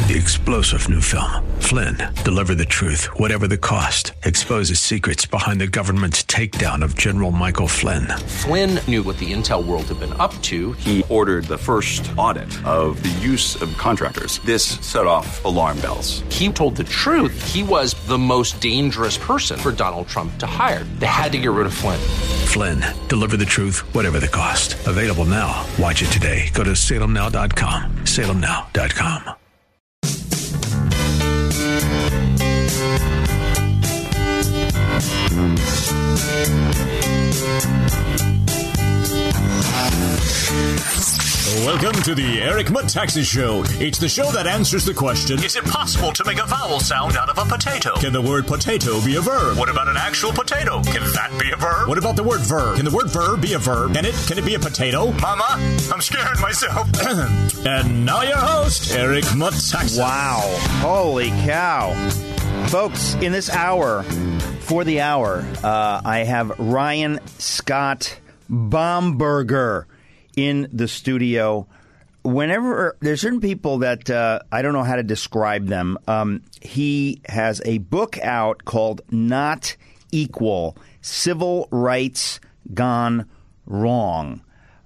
The explosive new film, Flynn, Deliver the Truth, Whatever the Cost, exposes secrets behind the government's takedown of General Michael Flynn. Flynn knew what the intel world had been up to. He ordered the first audit of the use of contractors. This set off alarm bells. He told the truth. He was the most dangerous person for Donald Trump to hire. They had to get rid of Flynn. Flynn, Deliver the Truth, Whatever the Cost. Available now. Watch it today. Go to salemnow.com. salemnow.com. Welcome to the Eric Metaxas Show. It's the show that answers the question, is it possible to make a vowel sound out of a potato? Can the word potato be a verb? What about an actual potato? Can that be a verb? What about the word verb? Can the word verb be a verb? Can it be a potato? Mama, I'm scaring myself. And now your host, Eric Metaxas. Wow. Holy cow. Folks, in this hour, for the hour, I have Ryan Scott Bomberger in the studio. Whenever there's certain people that I don't know how to describe them. He has a book out called Not Equal: Civil Rights Gone Wrong.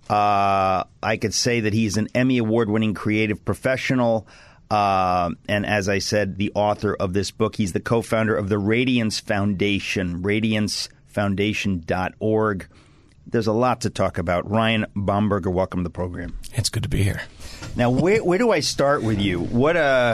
I could say that he's an Emmy Award-winning creative professional. And as I said, the author of this book. He's the co-founder of the Radiance Foundation, radiancefoundation.org. There's a lot to talk about. Ryan Bomberger, welcome to the program. It's good to be here. Now, where do I start with you? What, a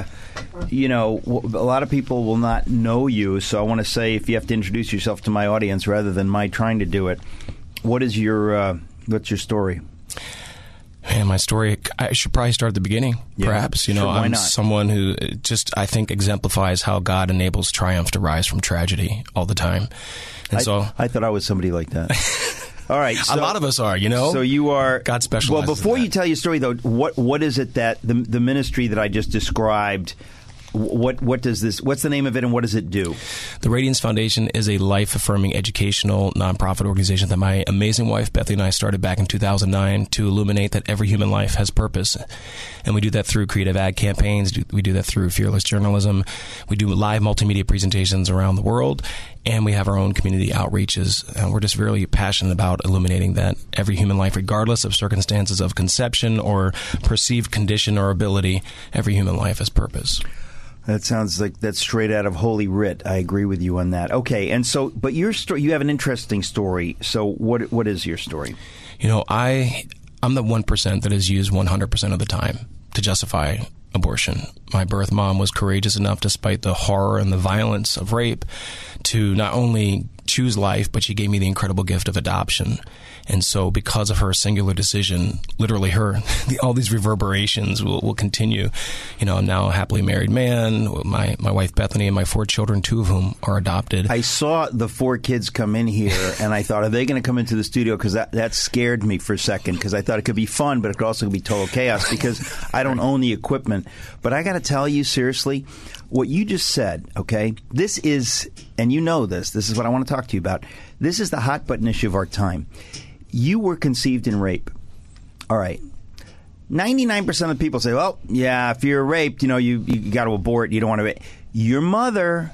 lot of people will not know you, so I want to say, if you have to introduce yourself to my audience rather than my trying to do it, what's your story? Man, my story, I should probably start at the beginning, perhaps. Sure, I'm not? someone who just, I think, exemplifies how God enables triumph to rise from tragedy all the time. And I thought I was somebody like that. All right. So, a lot of us are, So you are. God specializes. Well, before in that. you tell your story, though, what is it that the ministry that I just described, what does this, what's the name of it and what does it do? The Radiance Foundation is a life-affirming educational nonprofit organization that my amazing wife, Bethany, and I started back in 2009 to illuminate that every human life has purpose. And we do that through creative ad campaigns. We do that through fearless journalism. We do live multimedia presentations around the world. And we have our own community outreaches. And we're just really passionate about illuminating that every human life, regardless of circumstances of conception or perceived condition or ability, every human life has purpose. That sounds like that's straight out of Holy Writ. I agree with you on that. Okay, and so, but your story, you have an interesting story. So what is your story? I'm the 1% that is used 100% of the time to justify abortion. My birth mom was courageous enough, despite the horror and the violence of rape, to not only choose life, but she gave me the incredible gift of adoption. And so because of her singular decision, literally all these reverberations will continue. I'm now a happily married man, my wife Bethany and my 4 children, 2 of whom are adopted. I saw the 4 kids come in here, and I thought, are they going to come into the studio? Because that scared me for a second, because I thought it could be fun, but it could also be total chaos, because I don't own the equipment. But I got to tell you, seriously, what you just said, okay, this is, and you know this is what I want to talk to you about. This is the hot button issue of our time. You were conceived in rape. All right. 99% of the people say, well, yeah, if you're raped, you got to abort. You don't want to. Your mother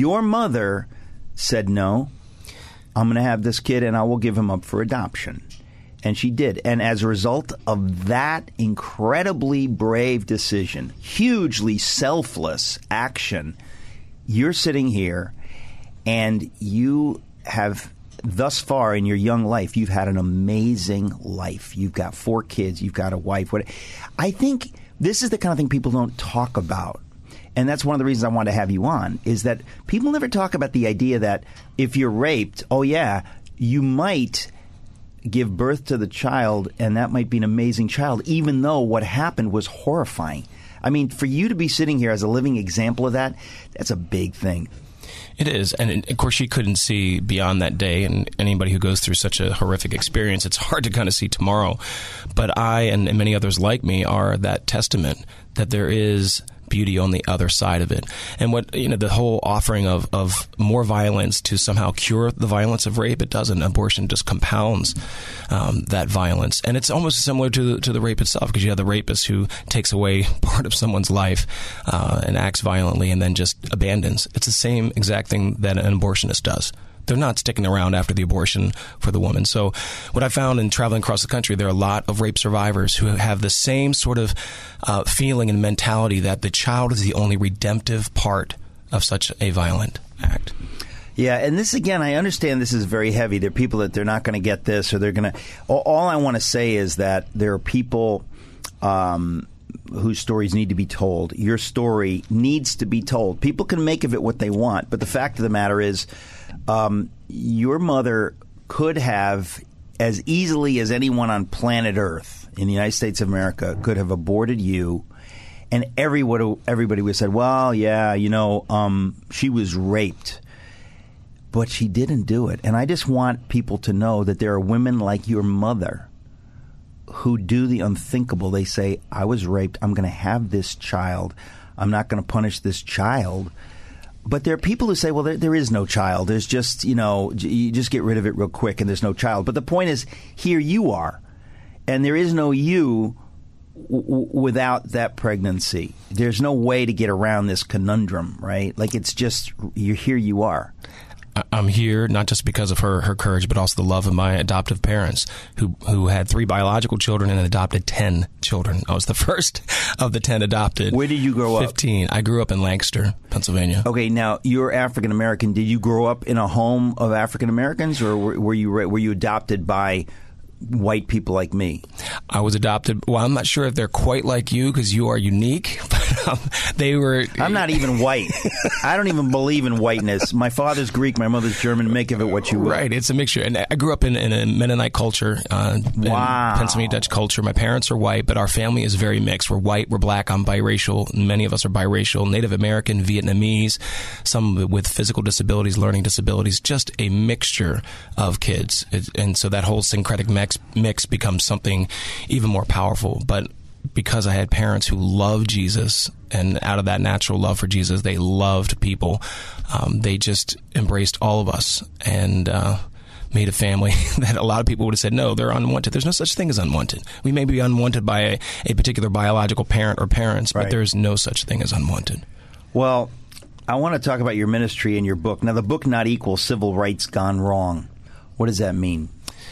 said, no, I'm going to have this kid and I will give him up for adoption. And she did. And as a result of that incredibly brave decision, hugely selfless action, you're sitting here and you have, thus far in your young life, you've had an amazing life. You've got 4 kids. You've got a wife. I think this is the kind of thing people don't talk about. And that's one of the reasons I wanted to have you on, is that people never talk about the idea that if you're raped, oh, yeah, you might give birth to the child, and that might be an amazing child, even though what happened was horrifying. I mean, for you to be sitting here as a living example of that, that's a big thing. It is. And, of course, she couldn't see beyond that day. And anybody who goes through such a horrific experience, it's hard to kind of see tomorrow. But I and many others like me are that testament that there is beauty on the other side of it. And what, the whole offering of more violence to somehow cure the violence of rape, it doesn't. Abortion just compounds that violence. And it's almost similar to the rape itself, because you have the rapist who takes away part of someone's life and acts violently and then just abandons. It's the same exact thing that an abortionist does. They're not sticking around after the abortion for the woman. So what I found in traveling across the country, there are a lot of rape survivors who have the same sort of feeling and mentality that the child is the only redemptive part of such a violent act. Yeah, and this, again, I understand this is very heavy. There are people that they're not going to get this, or they're going to... All I want to say is that there are people whose stories need to be told. Your story needs to be told. People can make of it what they want, but the fact of the matter is... your mother could have, as easily as anyone on planet Earth in the United States of America, could have aborted you, and everybody would have said, well, yeah, she was raped. But she didn't do it. And I just want people to know that there are women like your mother who do the unthinkable. They say, I was raped. I'm going to have this child. I'm not going to punish this child. But there are people who say, well, there is no child. There's just, you just get rid of it real quick and there's no child. But the point is, here you are. And there is no you without that pregnancy. There's no way to get around this conundrum, right? Like, it's just, here you are. I'm here not just because of her courage, but also the love of my adoptive parents, who had 3 biological children and adopted 10 children. I was the first of the 10 adopted. Where did you grow up? 15. I grew up in Lancaster, Pennsylvania. Okay, now you're African American. Did you grow up in a home of African Americans, or were you adopted by white people like me? I was adopted. Well, I'm not sure if they're quite like you, because you are unique, but they were... I'm not even white. I don't even believe in whiteness. My father's Greek, my mother's German. Make of it what you will. Right, it's a mixture. And I grew up in a Mennonite culture, wow. in Pennsylvania Dutch culture. My parents are white, but our family is very mixed. We're white, we're black, I'm biracial. Many of us are biracial, Native American, Vietnamese, some with physical disabilities, learning disabilities, just a mixture of kids. And so that whole syncretic mix becomes something even more powerful. But because I had parents who loved Jesus, and out of that natural love for Jesus, they loved people, they just embraced all of us and made a family that a lot of people would have said, no, they're unwanted. There's no such thing as unwanted. We may be unwanted by a particular biological parent or parents, but there's no such thing as unwanted. Well, I want to talk about your ministry and your book. Now, the book, Not Equal, Civil Rights Gone Wrong. What does that mean?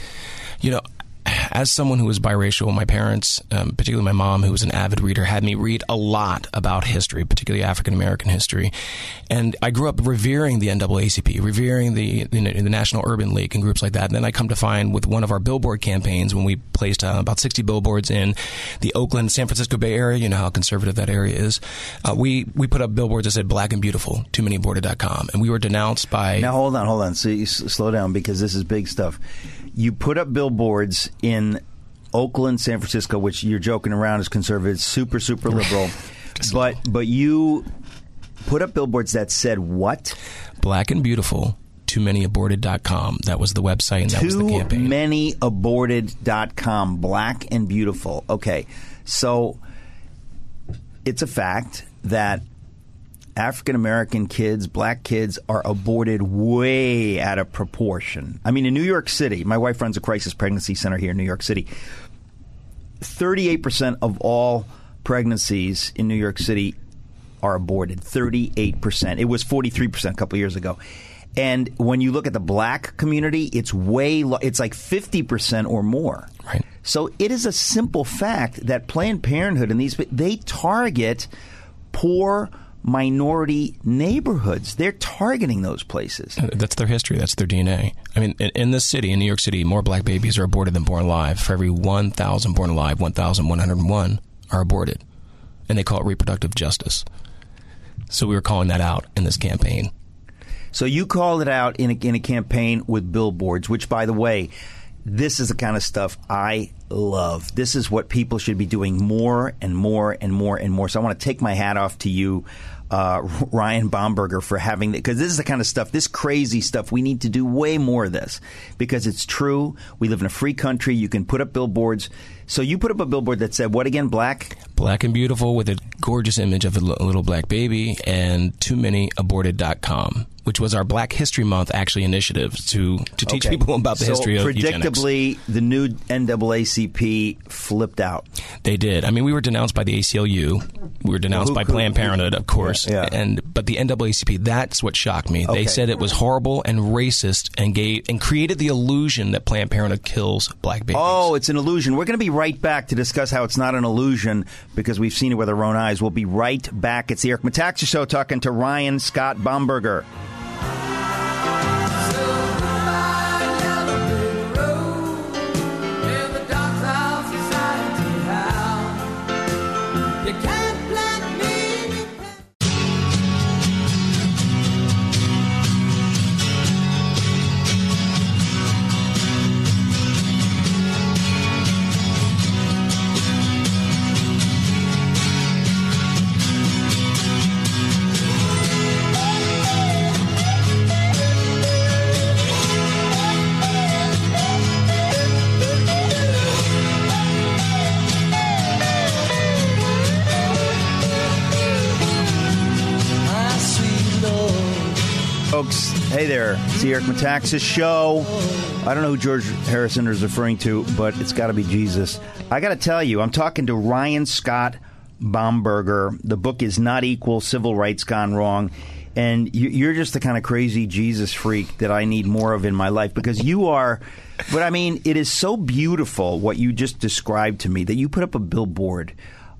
As someone who was biracial, my parents, particularly my mom, who was an avid reader, had me read a lot about history, particularly African-American history. And I grew up revering the NAACP, revering the National Urban League and groups like that. And then I come to find with one of our billboard campaigns, when we placed about 60 billboards in the Oakland, San Francisco Bay Area, you know how conservative that area is, we put up billboards that said Black and Beautiful, TooManyAborted.com. And we were denounced by... Now, hold on. So you slow down, because this is big stuff. You put up billboards in Oakland, San Francisco, which you're joking around is conservative, super, super liberal. but you put up billboards that said what? Black and Beautiful, TooManyAborted.com. That was the website, and that was the campaign. TooManyAborted.com, Black and Beautiful. Okay, so it's a fact that African-American kids, black kids, are aborted way out of proportion. I mean, in New York City, my wife runs a crisis pregnancy center here in New York City. 38% of all pregnancies in New York City are aborted. 38%. It was 43% a couple of years ago. And when you look at the black community, it's it's like 50% or more. Right. So it is a simple fact that Planned Parenthood and they target poor minority neighborhoods. They're targeting those places. That's their history. That's their DNA. I mean, in this city, in New York City, more black babies are aborted than born alive. For every 1,000 born alive, 1,101 are aborted. And they call it reproductive justice. So we were calling that out in this campaign. So you called it out in a campaign with billboards, which, by the way, this is the kind of stuff I love. This is what people should be doing more and more and more and more. So I want to take my hat off to you, Ryan Bomberger, for having that, because this is the kind of stuff, this crazy stuff, we need to do way more of this, because it's true. We live in a free country. You can put up billboards. So you put up a billboard that said what again? Black and Beautiful, with it gorgeous image of a little black baby and TooManyAborted.com, which was our Black History Month actually initiative to teach people about the history of eugenics. Predictably, the new NAACP flipped out. They did. I mean, we were denounced by the ACLU. We were denounced by Planned Parenthood, of course. Yeah. But the NAACP, that's what shocked me. They said it was horrible and racist and created the illusion that Planned Parenthood kills black babies. Oh, it's an illusion. We're going to be right back to discuss how it's not an illusion because we've seen it with our own eyes. We'll be right back. It's the Eric Metaxas Show talking to Ryan Scott Baumberger. Folks, hey there. It's the Eric Metaxas Show. I don't know who George Harrison is referring to, but it's got to be Jesus. I got to tell you, I'm talking to Ryan Scott Baumberger. The book is Not Equal, Civil Rights Gone Wrong. And you're just the kind of crazy Jesus freak that I need more of in my life because you are. But I mean, it is so beautiful what you just described to me that you put up a billboard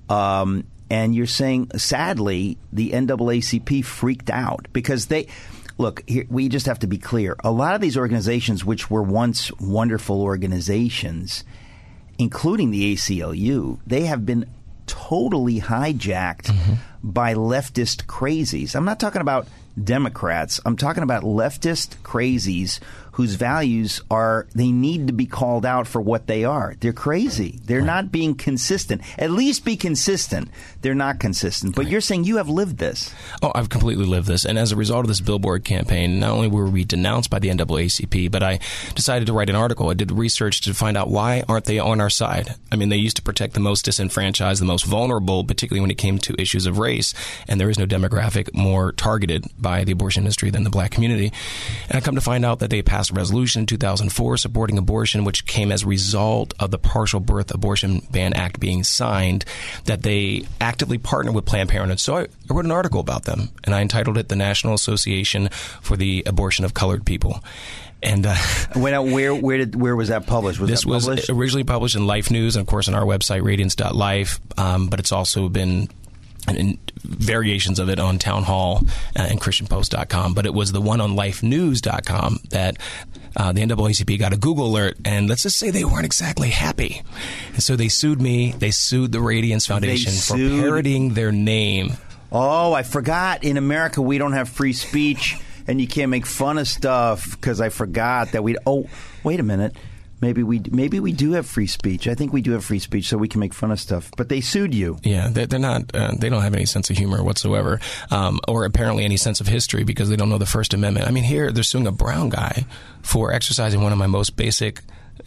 and you're saying, sadly, the NAACP freaked out because they. Look, here, we just have to be clear. A lot of these organizations, which were once wonderful organizations, including the ACLU, they have been totally hijacked by leftist crazies. I'm not talking about Democrats. I'm talking about leftist crazies whose values are, they need to be called out for what they are. They're crazy. They're not being consistent. At least be consistent. They're not consistent. But you're saying you have lived this. Oh, I've completely lived this. And as a result of this billboard campaign, not only were we denounced by the NAACP, but I decided to write an article. I did research to find out why aren't they on our side. I mean, they used to protect the most disenfranchised, the most vulnerable, particularly when it came to issues of race. And there is no demographic more targeted by the abortion industry than the black community. And I come to find out that they passed a resolution in 2004 supporting abortion, which came as a result of the Partial Birth Abortion Ban Act being signed, that they actively partnered with Planned Parenthood. So I wrote an article about them, and I entitled it The National Association for the Abortion of Colored People. And where was that published? This was originally published in Life News, and of course on our website, radiance.life, but it's also been and variations of it on Town Hall and ChristianPost.com. But it was the one on LifeNews.com that the NAACP got a Google alert, and let's just say they weren't exactly happy. And so they sued me. They sued the Radiance Foundation for parodying their name. Oh, I forgot. In America, we don't have free speech, and you can't make fun of stuff because I forgot that we. Oh, wait a minute. Maybe we do have free speech. I think we do have free speech, so we can make fun of stuff. But they sued you. Yeah, they're not. They don't have any sense of humor whatsoever, or apparently any sense of history because they don't know the First Amendment. I mean, here they're suing a brown guy for exercising one of my most basic,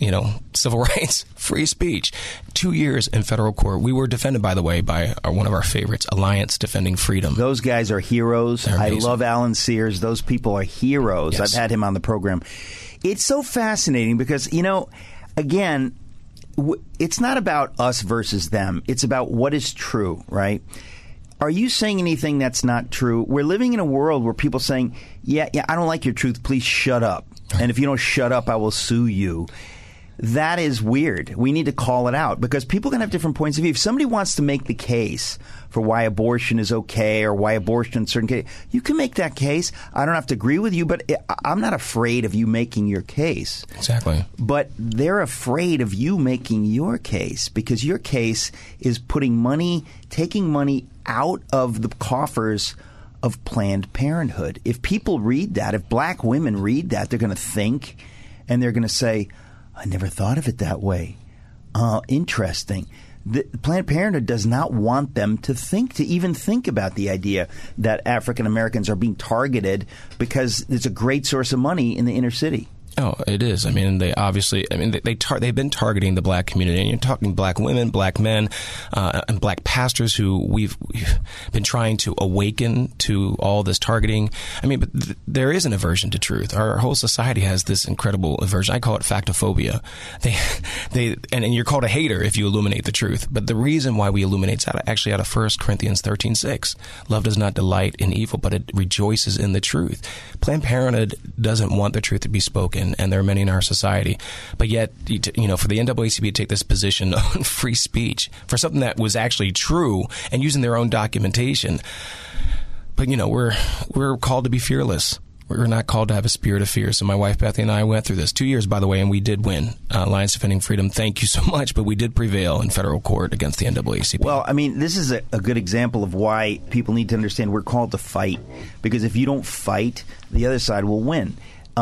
civil rights, free speech. 2 years in federal court. We were defended, by the way, by one of our favorites, Alliance Defending Freedom. Those guys are heroes. I love Alan Sears. Those people are heroes. Yes. I've had him on the program. It's so fascinating because, again, it's not about us versus them. It's about what is true, right? Are you saying anything that's not true? We're living in a world where people are saying, yeah, I don't like your truth. Please shut up. And if you don't shut up, I will sue you. That is weird. We need to call it out because people can have different points of view. If somebody wants to make the case for why abortion is okay or why abortion in certain cases, you can make that case. I don't have to agree with you, but I'm not afraid of you making your case. Exactly. But they're afraid of you making your case because your case is taking money out of the coffers of Planned Parenthood. If people read that, if black women read that, they're going to think and they're going to say, I never thought of it that way. Interesting. The Planned Parenthood does not want them to even think about the idea that African Americans are being targeted because it's a great source of money in the inner city. Oh, it is. I mean, they've been targeting the black community, and you're talking black women, black men, and black pastors who we've been trying to awaken to all this targeting. I mean, but there is an aversion to truth. Our whole society has this incredible aversion. I call it factophobia. And you're called a hater if you illuminate the truth. But the reason why we illuminate is actually out of 1 Corinthians 13:6. Love does not delight in evil, but it rejoices in the truth. Planned Parenthood doesn't want the truth to be spoken, and there are many in our society. But yet, for the NAACP to take this position on free speech for something that was actually true and using their own documentation. But, we're called to be fearless. We're not called to have a spirit of fear. So my wife, Bethany, and I went through this 2 years, by the way, and we did win. Alliance Defending Freedom, thank you so much. But we did prevail in federal court against the NAACP. Well, I mean, this is a good example of why people need to understand we're called to fight. Because if you don't fight, the other side will win.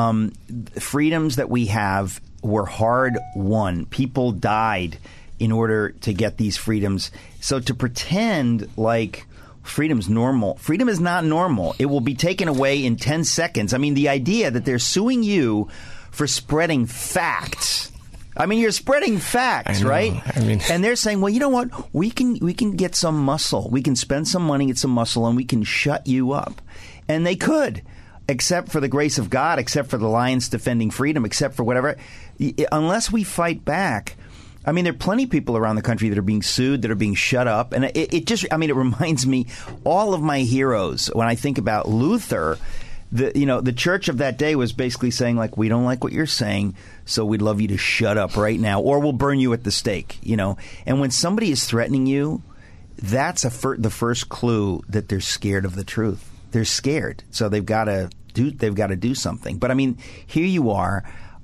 Freedoms that we have were hard won. People died in order to get these freedoms. So to pretend like freedom's normal. Freedom is not normal. It will be taken away in 10 seconds. I mean, the idea that they're suing you for spreading facts. I mean, you're spreading facts, right? I mean, and they're saying, well, you know what? We can get some muscle. We can spend some money, get some muscle, and we can shut you up. And they could, except for the grace of God, except for the Alliance Defending Freedom, except for whatever. Unless we fight back. I mean, there are plenty of people around the country that are being sued, that are being shut up. And it reminds me, all of my heroes, when I think about Luther, the church of that day was basically saying, like, we don't like what you're saying, so we'd love you to shut up right now, or we'll burn you at the stake, And when somebody is threatening you, that's the first clue that they're scared of the truth. They're scared, so they've got to do something. But I mean, here you are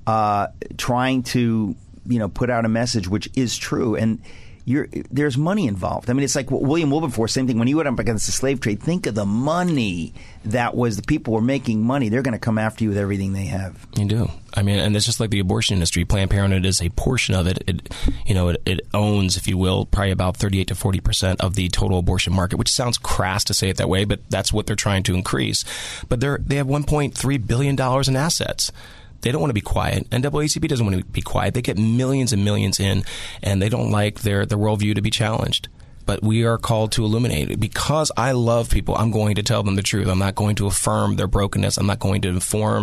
trying to put out a message which is true, and there's money involved. I mean, it's like William Wilberforce, same thing. When he went up against the slave trade, think of the money the people were making money. They're going to come after you with everything they have. You do. I mean, and it's just like the abortion industry. Planned Parenthood is a portion of it. It owns, if you will, probably about 38 to 40% of the total abortion market, which sounds crass to say it that way, but that's what they're trying to increase. But they have $1.3 billion in assets. They don't want to be quiet. NAACP doesn't want to be quiet. They get millions and millions in, and they don't like their worldview to be challenged. But we are called to illuminate it. Because I love people, I'm going to tell them the truth. I'm not going to affirm their brokenness. I'm not going to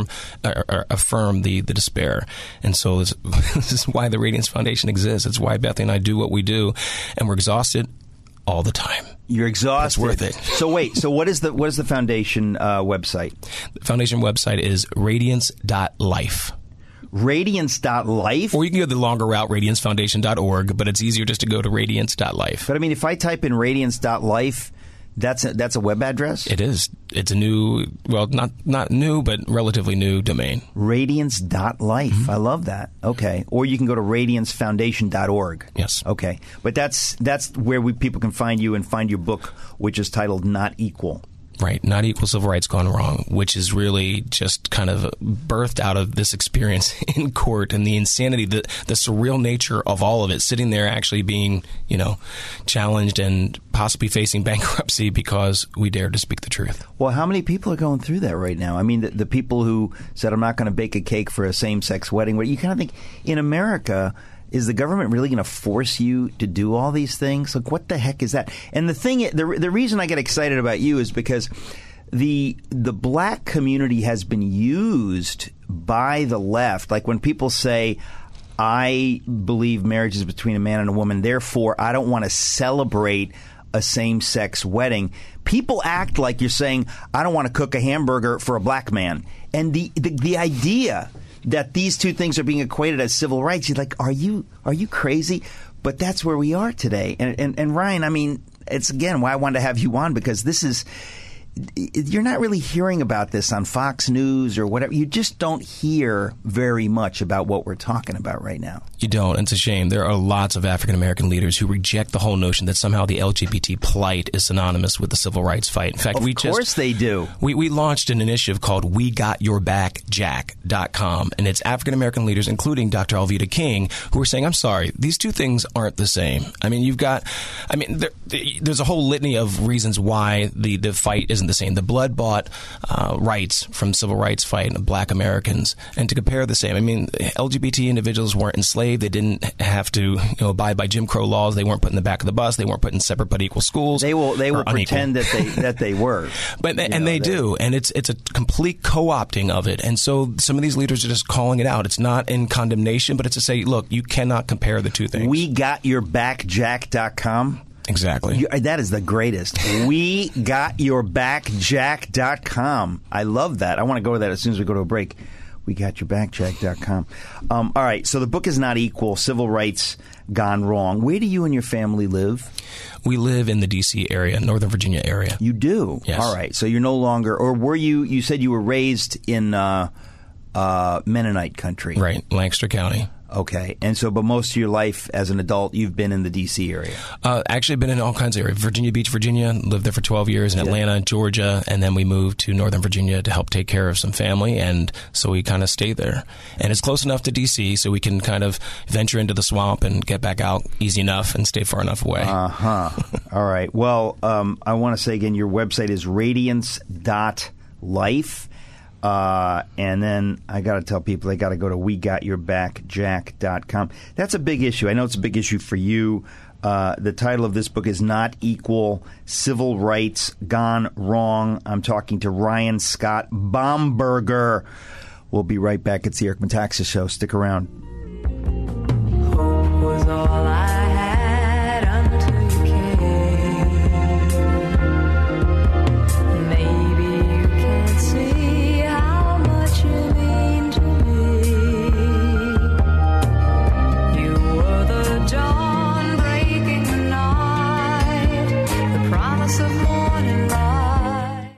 affirm the despair. And so this is why the Radiance Foundation exists. It's why Bethany and I do what we do, and we're exhausted all the time. You're exhausted. It's worth it. So wait. So what is the foundation website? The foundation website is radiance.life. Radiance.life? Or you can go the longer route, radiancefoundation.org, but it's easier just to go to radiance.life. But I mean, if I type in radiance.life, that's a web address? It is. It's a new, well, not new, but relatively new domain. Radiance.life. Mm-hmm. I love that. Okay. Or you can go to radiancefoundation.org. Yes. Okay. But that's where people can find you and find your book, which is titled Not Equal. Right. Not Equal Civil Rights Gone Wrong, which is really just kind of birthed out of this experience in court and the insanity, the surreal nature of all of it, sitting there actually being, challenged and possibly facing bankruptcy because we dared to speak the truth. Well, how many people are going through that right now? I mean, the people who said, I'm not going to bake a cake for a same-sex wedding, where you kind of think, in America, is the government really going to force you to do all these things? Like, what the heck is that? And the reason I get excited about you is because the black community has been used by the left. Like when people say, I believe marriage is between a man and a woman, therefore I don't want to celebrate a same-sex wedding. People act like you're saying, I don't want to cook a hamburger for a black man. And the idea that these two things are being equated as civil rights, you're like, are you crazy? But that's where we are today. And Ryan, I mean, it's again why I wanted to have you on, because you're not really hearing about this on Fox News or whatever. You just don't hear very much about what we're talking about right now. You don't. And it's a shame. There are lots of African-American leaders who reject the whole notion that somehow the LGBT plight is synonymous with the civil rights fight. In fact, of course they do. We launched an initiative called WeGotYourBackJack.com, and it's African-American leaders, including Dr. Alveda King, who are saying, I'm sorry, these two things aren't the same. I mean, there's a whole litany of reasons why the fight isn't the same. The blood-bought rights from civil rights fight of black Americans, and to compare the same. I mean, LGBT individuals weren't enslaved. They didn't have to abide by Jim Crow laws. They weren't put in the back of the bus. They weren't put in separate but equal schools. They will pretend that they were. But they do, and it's a complete co-opting of it. And so some of these leaders are just calling it out. It's not in condemnation, but it's to say, look, you cannot compare the two things. WeGotYourBackJack.com. Exactly. That is the greatest. WeGotYourBackJack.com. I love that. I want to go to that as soon as we go to a break. WeGotYourBackJack.com. All right. So the book is not equal. Civil rights gone wrong. Where do you and your family live? We live in the D.C. area, Northern Virginia area. You do? Yes. All right. So you're no longer, or were you said you were raised in Mennonite country. Right. Lancaster County. Okay. And so, but most of your life as an adult, you've been in the D.C. area? Actually, I've been in all kinds of areas. Virginia Beach, Virginia, lived there for 12 years, in Atlanta, Georgia, and then we moved to Northern Virginia to help take care of some family, and so we kind of stayed there. And it's close enough to D.C., so we can kind of venture into the swamp and get back out easy enough and stay far enough away. Uh-huh. All right. Well, I want to say again, your website is radiance.life. And then I got to tell people they got to go to WeGotYourBackJack.com. That's a big issue. I know it's a big issue for you. The title of this book is Not Equal: Civil Rights Gone Wrong. I'm talking to Ryan Scott Bomberger. We'll be right back. It's the Eric Metaxas Show. Stick around. Hope was all I had until you came. Maybe you can't see how much you mean to me. You were the dawn breaking the night, the promise of morning light.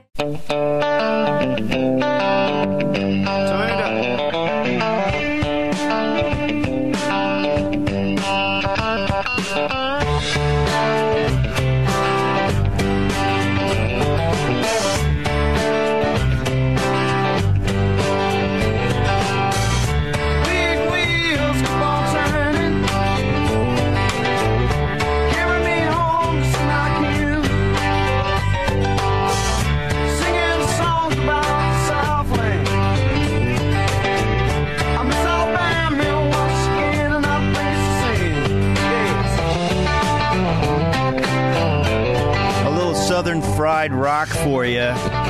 Southern fried rock for you.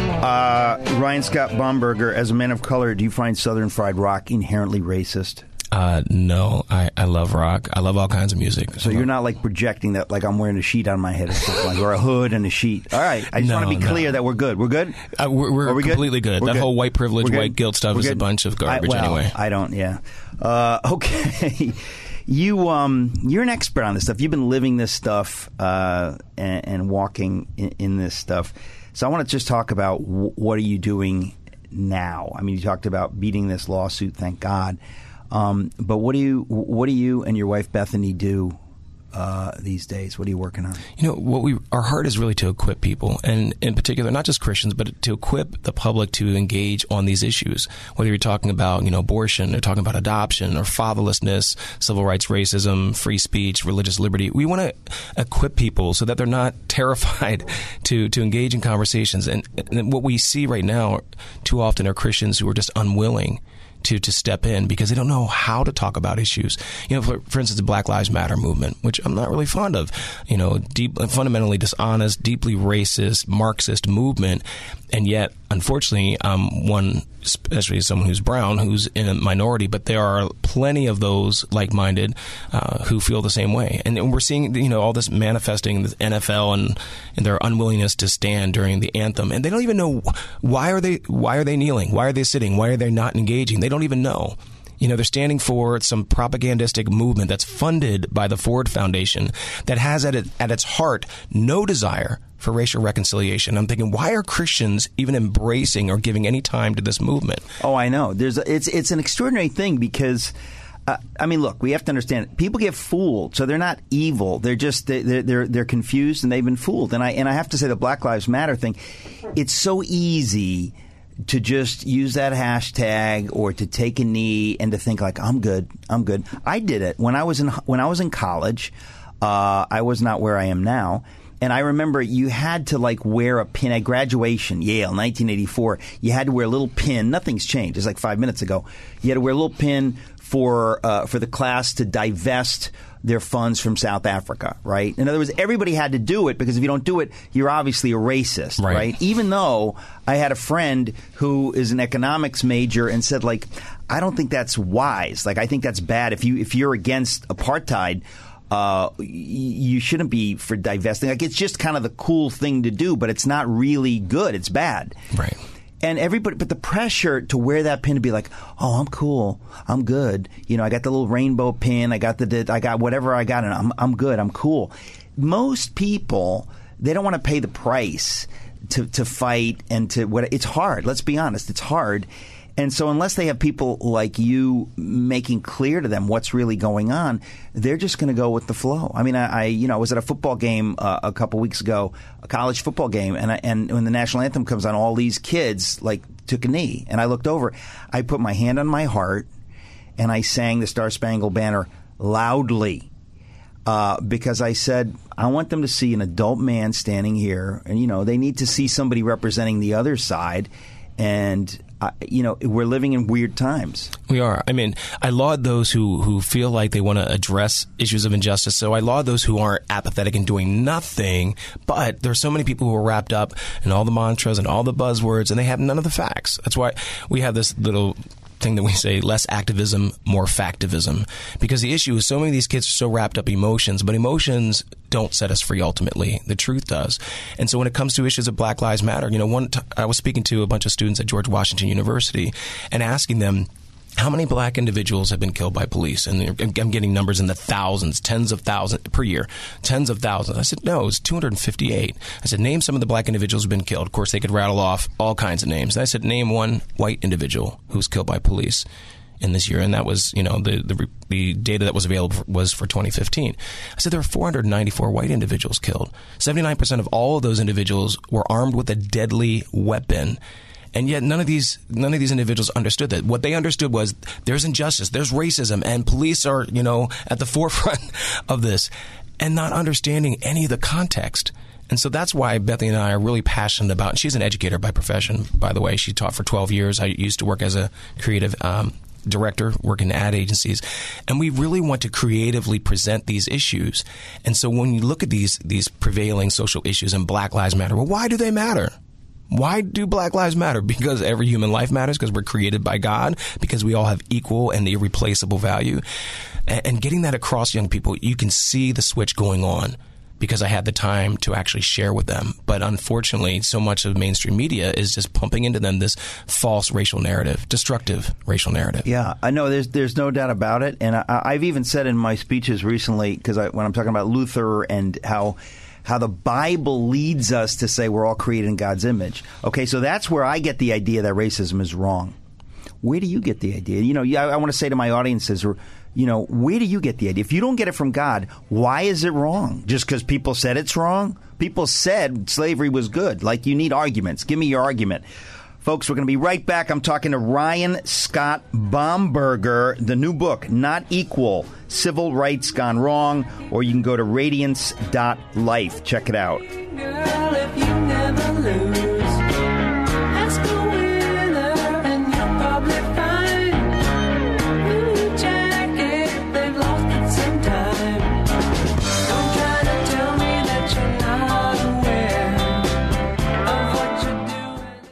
Ryan Scott Bomberger, as a man of color, do you find Southern fried rock inherently racist? No, I love rock. I love all kinds of music. So you're not like projecting that like I'm wearing a sheet on my head or something, like, or a hood and a sheet. All right. I just want to be clear that we're good. We're good? We're completely good. We're that good? whole white privilege, white guilt stuff is good? a bunch of garbage anyway. I don't, yeah. Okay. You're an expert on this stuff. You've been living this stuff and walking in this stuff. So I want to just talk about what are you doing now? I mean, you talked about beating this lawsuit, thank God. But what do you and your wife Bethany do these days? What are you working on? You know, our heart is really to equip people, and in particular, not just Christians, but to equip the public to engage on these issues. Whether you're talking about, abortion, or talking about adoption, or fatherlessness, civil rights, racism, free speech, religious liberty, we want to equip people so that they're not terrified to engage in conversations. And what we see right now too often are Christians who are just unwilling to step in because they don't know how to talk about issues. For instance, the Black Lives Matter movement, which I'm not really fond of, fundamentally dishonest, deeply racist, Marxist movement. And yet, unfortunately, one, especially someone who's brown, who's in a minority, but there are plenty of those like-minded who feel the same way. And we're seeing, all this manifesting, the NFL and their unwillingness to stand during the anthem. And they don't even know why are they kneeling? Why are they sitting? Why are they not engaging? They don't even know. They're standing for some propagandistic movement that's funded by the Ford Foundation that has at its heart no desire for racial reconciliation. I'm thinking, why are Christians even embracing or giving any time to this movement? Oh, I know. It's an extraordinary thing because, look, we have to understand people get fooled, so they're not evil. They're just they're confused and they've been fooled. And I have to say the Black Lives Matter thing. It's so easy to just use that hashtag or to take a knee and to think like I'm good. I did it when I was in college. I was not where I am now, And I remember you had to like wear a pin at graduation, Yale, 1984. You had to wear a little pin. Nothing's changed. It's like 5 minutes ago. You had to wear a little pin for the class to divest their funds from South Africa, right? In other words, everybody had to do it because if you don't do it, you're obviously a racist, right? Even though I had a friend who is an economics major and said, like, I don't think that's wise. Like, I think that's bad. If you're against apartheid, you shouldn't be for divesting. Like, it's just kind of the cool thing to do, but it's not really good. It's bad. Right. And everybody, but the pressure to wear that pin to be like, oh, I'm cool, I'm good. You know, I got the little rainbow pin, I got whatever I got, and I'm good, I'm cool. Most people, they don't want to pay the price to fight and to what. It's hard. Let's be honest, it's hard. And so unless they have people like you making clear to them what's really going on, they're just going to go with the flow. I mean, I was at a football game a couple weeks ago, a college football game, and when the national anthem comes on, all these kids like took a knee, and I looked over. I put my hand on my heart, and I sang the Star Spangled Banner loudly because I said, I want them to see an adult man standing here, and they need to see somebody representing the other side, and we're living in weird times. We are. I mean, I laud those who feel like they want to address issues of injustice. So I laud those who aren't apathetic and doing nothing. But there's so many people who are wrapped up in all the mantras and all the buzzwords, and they have none of the facts. That's why we have this little thing that we say, less activism, more factivism. Because the issue is so many of these kids are so wrapped up in emotions, but emotions don't set us free ultimately. The truth does. And so when it comes to issues of Black Lives Matter, I was speaking to a bunch of students at George Washington University and asking them, how many black individuals have been killed by police? And I'm getting numbers in the thousands, tens of thousands per year, tens of thousands. I said, no, it's 258. I said, name some of the black individuals who've been killed. Of course, they could rattle off all kinds of names. And I said, name one white individual who was killed by police in this year. And that was, the data that was available was for 2015. I said, there were 494 white individuals killed. 79% of all of those individuals were armed with a deadly weapon. And yet none of these individuals understood that. What they understood was there's injustice, there's racism, and police are, at the forefront of this, and not understanding any of the context. And so that's why Bethany and I are really passionate about, and she's an educator by profession, by the way. She taught for 12 years. I used to work as a creative director, working in ad agencies. And we really want to creatively present these issues. And so when you look at these prevailing social issues and Black Lives Matter, well, why do they matter? Why do Black Lives matter? Because every human life matters, because we're created by God, because we all have equal and irreplaceable value. And getting that across young people, you can see the switch going on because I had the time to actually share with them. But unfortunately, so much of mainstream media is just pumping into them this false racial narrative, destructive racial narrative. Yeah, I know there's no doubt about it. And I've even said in my speeches recently, because when I'm talking about Luther and how the Bible leads us to say we're all created in God's image. Okay, so that's where I get the idea that racism is wrong. Where do you get the idea? I want to say to my audiences, where do you get the idea? If you don't get it from God, why is it wrong? Just because people said it's wrong? People said slavery was good. Like, you need arguments. Give me your argument. Folks, we're going to be right back. I'm talking to Ryan Scott Bomberger, the new book, Not Equal, Civil Rights Gone Wrong, or you can go to radiance.life. Check it out. Girl, if you never lose, ask a winner and you'll probably find blue jacket, they've lost it sometime. Don't try to tell me that you're not aware of what you're doing.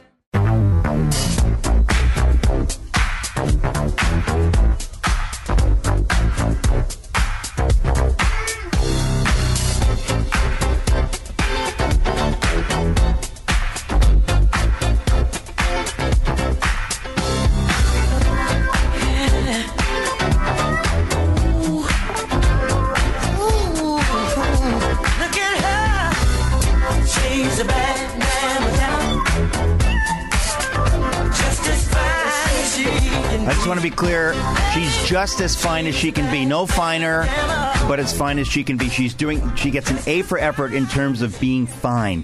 I just want to be clear. She's just as fine as she can be. No finer, but as fine as she can be. She gets an A for effort in terms of being fine.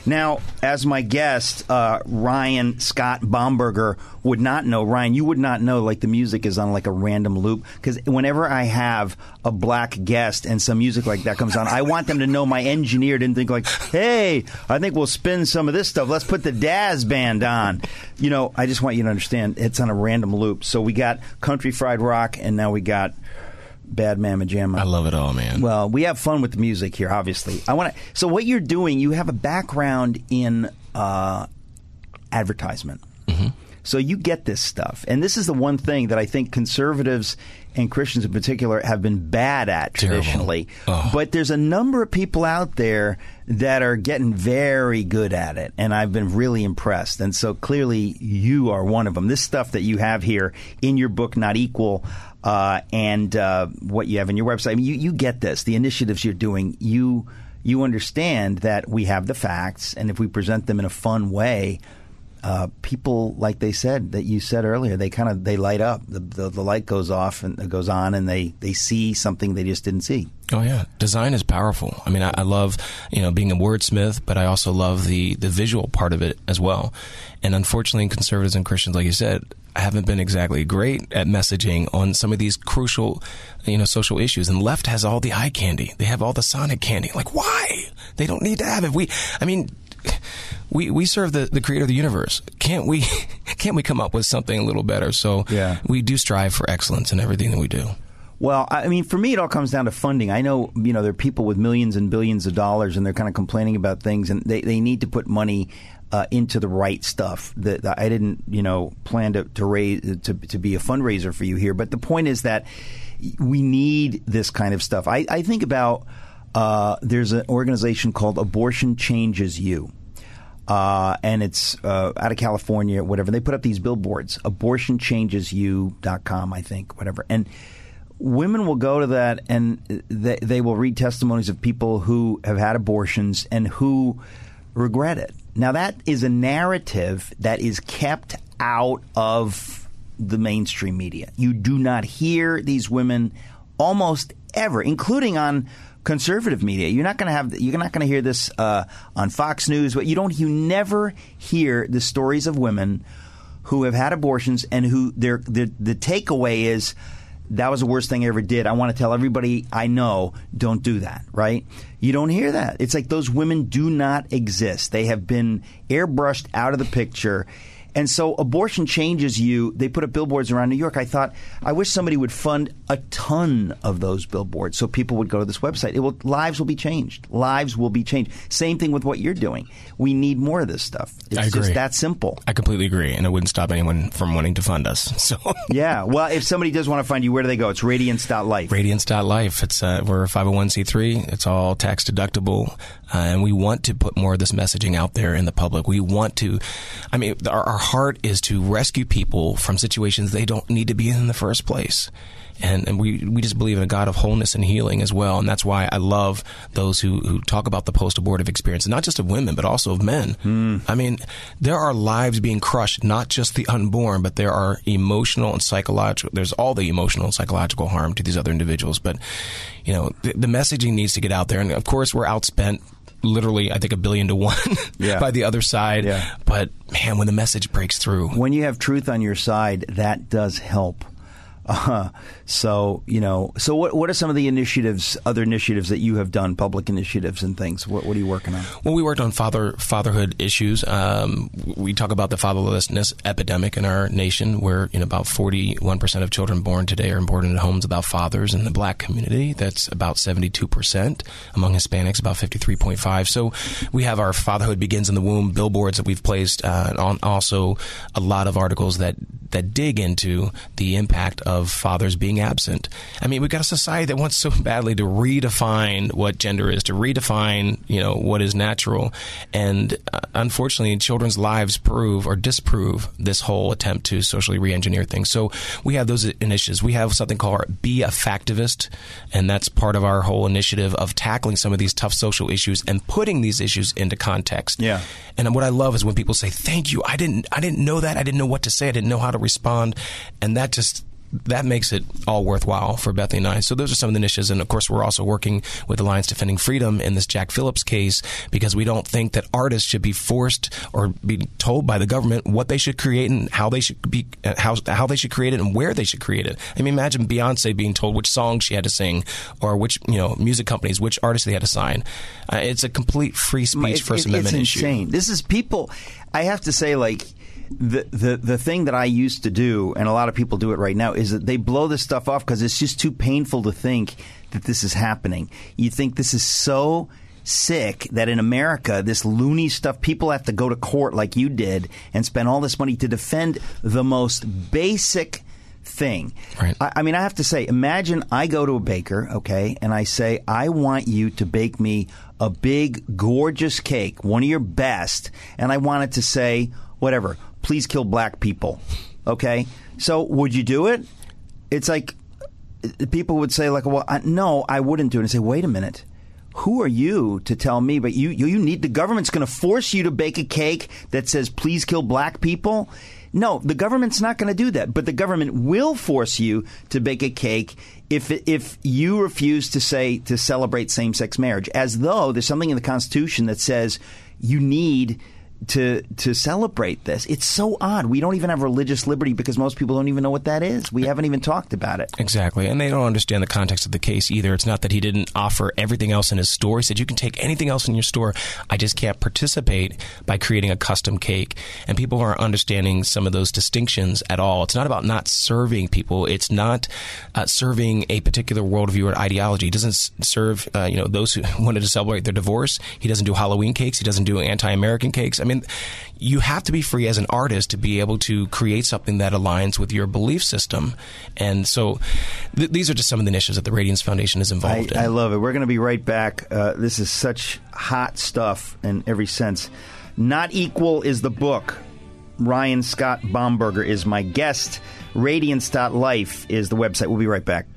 Now, as my guest, Ryan Scott Bomberger would not know. Ryan, you would not know, like, the music is on, like, a random loop. Because whenever I have a black guest and some music like that comes on, I want them to know my engineer didn't think, like, hey, I think we'll spin some of this stuff. Let's put the Daz Band on. You know, I just want you to understand it's on a random loop. So we got Country Fried Rock, and now we got Bad Mama Jamma. I love it all, man. Well, we have fun with the music here, obviously. So what you're doing, you have a background in advertisement. Mm-hmm. So you get this stuff. And this is the one thing that I think conservatives and Christians in particular have been bad at traditionally. But there's a number of people out there that are getting very good at it. And I've been really impressed. And so clearly you are one of them. This stuff that you have here in your book, Not Equal, and what you have in your website. I mean, you get this. The initiatives you're doing, you understand that we have the facts, and if we present them in a fun way, people, like they said, that you said earlier, they light up. The light goes off and it goes on, and they see something they just didn't see. Oh yeah, design is powerful. I mean, I love being a wordsmith, but I also love the visual part of it as well. And unfortunately, conservatives and Christians, like you said, haven't been exactly great at messaging on some of these crucial, social issues. And left has all the eye candy. They have all the Sonic candy. Like, why? They don't need to have it. We serve the creator of the universe. Can't we come up with something a little better? So we do strive for excellence in everything that we do. Well, I mean, for me, it all comes down to funding. I know, there are people with millions and billions of dollars, and they're kind of complaining about things, and they need to put money into the right stuff. That I didn't, plan to raise to be a fundraiser for you here. But the point is that we need this kind of stuff. I think about there's an organization called Abortion Changes You. And it's out of California, whatever. They put up these billboards, abortionchangesyou.com, I think, whatever. And women will go to that, and they will read testimonies of people who have had abortions and who regret it. Now, that is a narrative that is kept out of the mainstream media. You do not hear these women almost ever, including on conservative media. You're not going to hear this on Fox News, but you never hear the stories of women who have had abortions and who the takeaway is, that was the worst thing I ever did. I want to tell everybody I know, don't do that, right? You don't hear that. It's like those women do not exist. They have been airbrushed out of the picture. And so Abortion Changes You, they put up billboards around New York. I thought, I wish somebody would fund a ton of those billboards so people would go to this website. Lives will be changed. Lives will be changed. Same thing with what you're doing. We need more of this stuff. It's just that simple. I completely agree, and it wouldn't stop anyone from wanting to fund us. So yeah. Well, if somebody does want to find you, where do they go? It's Radiance.life. Radiance.life. It's we're a 501c3. It's all tax deductible, and we want to put more of this messaging out there in the public. We want to. I mean, our heart is to rescue people from situations they don't need to be in the first place. And we just believe in a God of wholeness and healing as well. And that's why I love those who talk about the post-abortive experience, not just of women, but also of men. I mean, there are lives being crushed, not just the unborn, but there are emotional and psychological, there's all the emotional and psychological harm to these other individuals. But, the messaging needs to get out there. And of course, we're outspent literally, I think, 1 billion to 1 by the other side. Yeah. But man, when the message breaks through. When you have truth on your side, that does help. So what are some of the other initiatives that you have done, public initiatives and things? What are you working on? Well, we worked on fatherhood issues. We talk about the fatherlessness epidemic in our nation, where about 41% of children born today are born in homes without fathers. In the black community, that's about 72%. Among Hispanics, about 53.5%. So we have our Fatherhood Begins in the Womb billboards that we've placed, on also a lot of articles that dig into the impact of fathers being absent. I mean, we've got a society that wants so badly to redefine what gender is, to redefine, what is natural. And unfortunately, children's lives prove or disprove this whole attempt to socially re-engineer things. So we have those initiatives. We have something called Be a Factivist, and that's part of our whole initiative of tackling some of these tough social issues and putting these issues into context. Yeah. And what I love is when people say, thank you, I didn't know that. I didn't know what to say. I didn't know how to respond. And that just that makes it all worthwhile for Bethany and I. So those are some of the niches. And, of course, we're also working with Alliance Defending Freedom in this Jack Phillips case because we don't think that artists should be forced or be told by the government what they should create and how they should be how they should create it and where they should create it. I mean, imagine Beyonce being told which songs she had to sing or which music companies, which artists they had to sign. It's a complete free speech First Amendment issue. It's insane. This is people. I have to say, like, the thing that I used to do, and a lot of people do it right now, is that they blow this stuff off because it's just too painful to think that this is happening. You think this is so sick that in America, this loony stuff, people have to go to court like you did and spend all this money to defend the most basic thing. Right. I mean, I have to say, imagine I go to a baker, okay, and I say, I want you to bake me a big, gorgeous cake, one of your best, and I want it to say, whatever, please kill black people, okay? So would you do it? It's like people would say, like, well, no, I wouldn't do it. And say, wait a minute. Who are you to tell me? But you need the government's going to force you to bake a cake that says, please kill black people? No, the government's not going to do that. But the government will force you to bake a cake if you refuse to celebrate same-sex marriage, as though there's something in the Constitution that says you need to celebrate this. It's so odd. We don't even have religious liberty because most people don't even know what that is. We haven't even talked about it. Exactly. And they don't understand the context of the case either. It's not that he didn't offer everything else in his store. He said, you can take anything else in your store. I just can't participate by creating a custom cake. And people aren't understanding some of those distinctions at all. It's not about not serving people. It's not serving a particular worldview or ideology. He doesn't serve those who wanted to celebrate their divorce. He doesn't do Halloween cakes. He doesn't do anti-American cakes. I mean, you have to be free as an artist to be able to create something that aligns with your belief system. And so these are just some of the niches that the Radiance Foundation is involved in. I love it. We're going to be right back. This is such hot stuff in every sense. Not Equal is the book. Ryan Scott Baumberger is my guest. Radiance.life is the website. We'll be right back.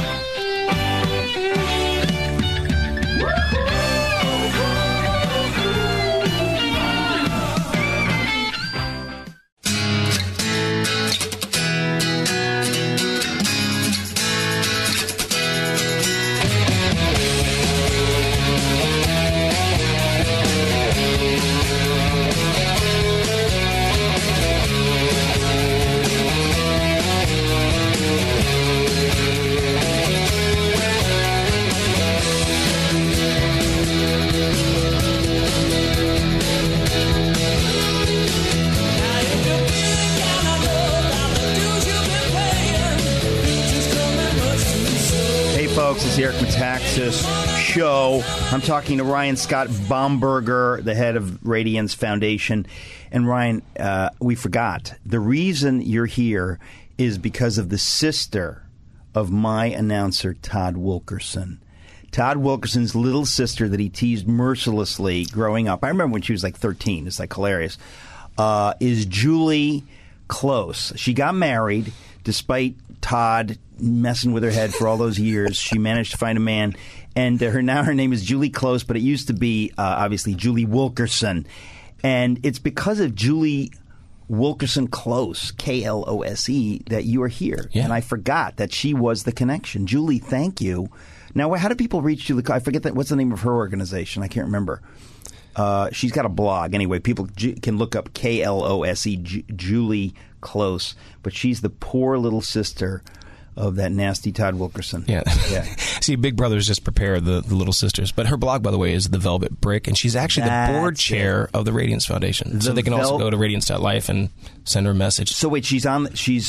It's the Eric Metaxas Show. I'm talking to Ryan Scott Baumberger, the head of Radiance Foundation. And Ryan, we forgot. The reason you're here is because of the sister of my announcer, Todd Wilkerson. Todd Wilkerson's little sister that he teased mercilessly growing up. I remember when she was like 13. It's like hilarious. Is Julie Close. She got married despite Todd messing with her head for all those years. She managed to find a man, and her name is Julie Close, but it used to be obviously Julie Wilkerson, and it's because of Julie Wilkerson Close, Klose, that you are here. Yeah. And I forgot that she was the connection. Julie, thank you. Now, how do people reach Julie? I forget that. What's the name of her organization? I can't remember. She's got a blog. Anyway, people can look up Klose, Julie Close, but she's the poor little sister of that nasty Todd Wilkerson. Yeah. See, Big Brother's just prepared the little sisters. But her blog, by the way, is The Velvet Brick, and she's actually the board chair of the Radiance Foundation. So they can also go to Radiance.life and send her a message. So wait, she's the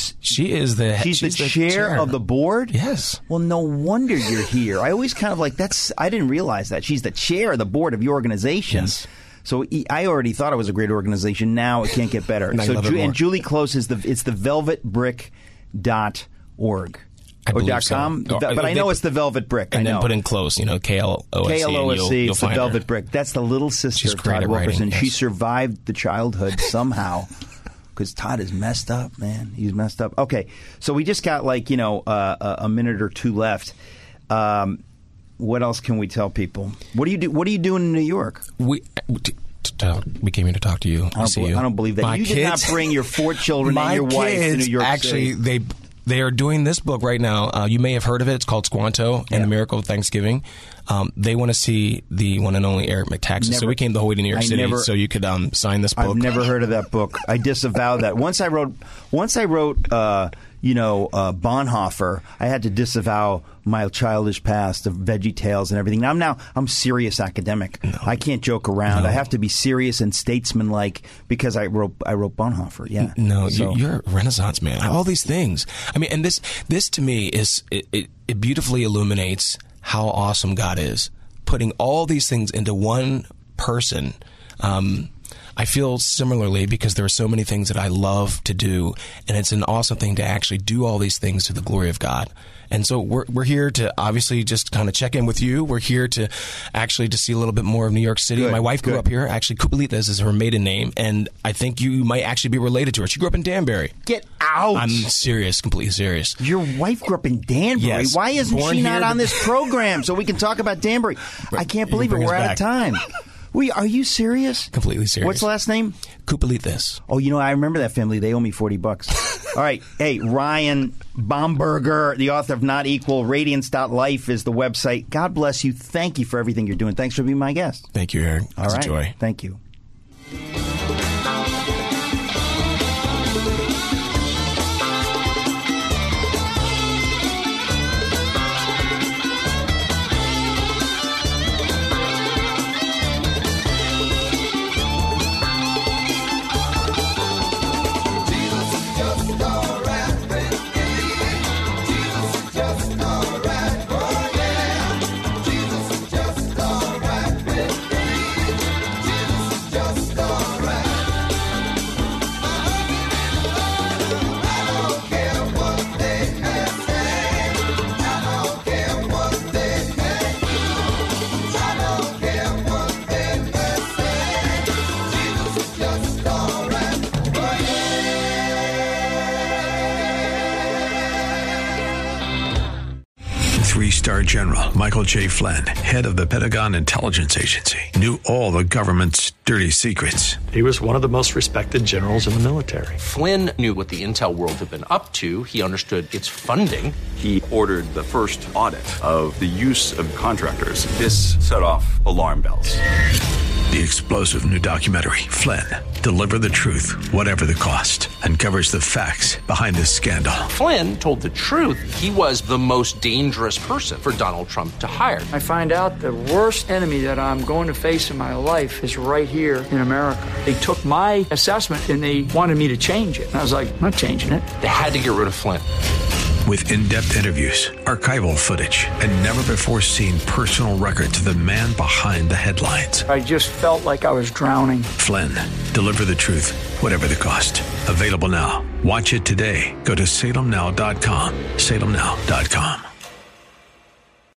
chair of the board? Yes. Well, no wonder you're here. I always kind of like, I didn't realize that. She's the chair of the board of your organization. Yes. So I already thought it was a great organization. Now it can't get better. And Julie Close is the velvetbrick.org. Or .com, but I know it's the Velvet Brick. And then put in Close, Klose. Klose, it's the Velvet Brick. That's the little sister of Todd Wilkerson. Yes. She survived the childhood somehow. Because Todd is messed up, man. He's messed up. Okay, so we just got a minute or two left. What else can we tell people? What do you do? What are you doing in New York? We came here to talk to you. I don't believe that. You did not bring your 4 children and your wife to New York City. Actually, They are doing this book right now. You may have heard of it. It's called Squanto and the Miracle of Thanksgiving. They want to see the one and only Eric Metaxas. So we came the whole way to New York City so you could sign this book. I've never heard of that book. I disavow that. Once I wrote Bonhoeffer, I had to disavow my childish past of VeggieTales and everything. Now I'm serious academic. No. I can't joke around. No. I have to be serious and statesmanlike because I wrote Bonhoeffer. Yeah. No, you're a Renaissance man. All these things. I mean, and this to me is it beautifully illuminates how awesome God is, putting all these things into one person. I feel similarly because there are so many things that I love to do, and it's an awesome thing to actually do all these things to the glory of God. And so we're here to obviously just kind of check in with you. We're here to actually to see a little bit more of New York City. My wife grew up here. Actually, Kupelitas is her maiden name, and I think you might actually be related to her. She grew up in Danbury. Get out! I'm serious, completely serious. Your wife grew up in Danbury? Yes. Why isn't she not on this program so we can talk about Danbury? I can't believe it. We're out of time. Are you serious? Completely serious. What's the last name? Kupelitas. Oh, I remember that family. They owe me $40. All right. Hey, Ryan Bomberger, the author of Not Equal, Radiance.life is the website. God bless you. Thank you for everything you're doing. Thanks for being my guest. Thank you, Eric. All right. It's a joy. Thank you. Three-star General Michael J. Flynn, head of the Pentagon Intelligence Agency, knew all the government's dirty secrets. He was one of the most respected generals in the military. Flynn knew what the intel world had been up to. He understood its funding. He ordered the first audit of the use of contractors. This set off alarm bells. The explosive new documentary, Flynn, Deliver the Truth, Whatever the Cost, uncovers the facts behind this scandal. Flynn told the truth. He was the most dangerous person for Donald Trump to hire. I find out the worst enemy that I'm going to face in my life is right here in America. They took my assessment and they wanted me to change it. And I was like, I'm not changing it. They had to get rid of Flynn. With in-depth interviews, archival footage, and never-before-seen personal records of the man behind the headlines. I just felt like I was drowning. Flynn, Deliver the Truth, Whatever the Cost. Available now. Watch it today. Go to salemnow.com. salemnow.com.